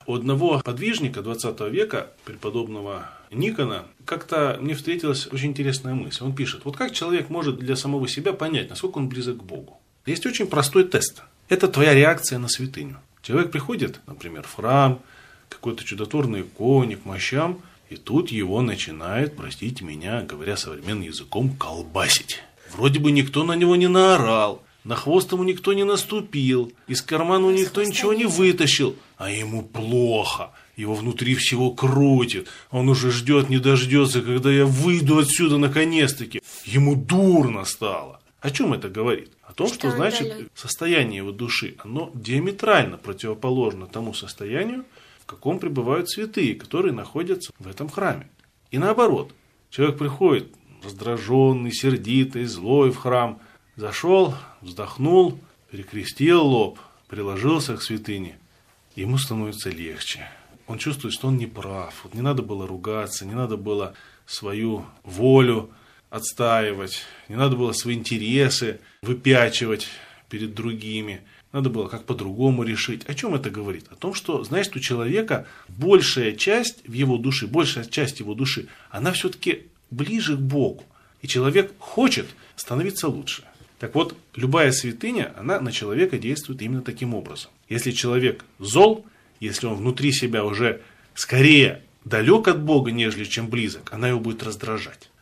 У одного подвижника 20 века, преподобного Никона, как-то мне встретилась очень интересная мысль. Он пишет, вот как человек может для самого себя понять, насколько он близок к Богу? Есть очень простой тест. Это твоя реакция на святыню. Человек приходит, например, в храм, какой-то чудотворной иконе, к мощам, и тут его начинает, простите меня, говоря современным языком, колбасить. Вроде бы никто на него не наорал, на хвост ему никто не наступил, из кармана никто ничего не вытащил, а ему плохо, его внутри всего крутит, он уже ждет, не дождется, когда я выйду отсюда наконец-таки. Ему дурно стало. О чем это говорит? О том, что значит состояние его души, оно диаметрально противоположно тому состоянию, в каком пребывают святые, которые находятся в этом храме. И наоборот, человек приходит раздраженный, сердитый, злой в храм, зашел, вздохнул, перекрестил лоб, приложился к святыне, ему становится легче. Он чувствует, что он не прав, вот не надо было ругаться, не надо было свою волю отстаивать, не надо было свои интересы выпячивать перед другими. Надо было как по-другому решить. О чем это говорит? О том, что, значит, у человека большая часть в его душе, большая часть его души, она все-таки ближе к Богу. И человек хочет становиться лучше. Так вот, любая святыня, она на человека действует именно таким образом. Если человек зол, если он внутри себя уже скорее далек от Бога, нежели чем близок, она его будет раздражать.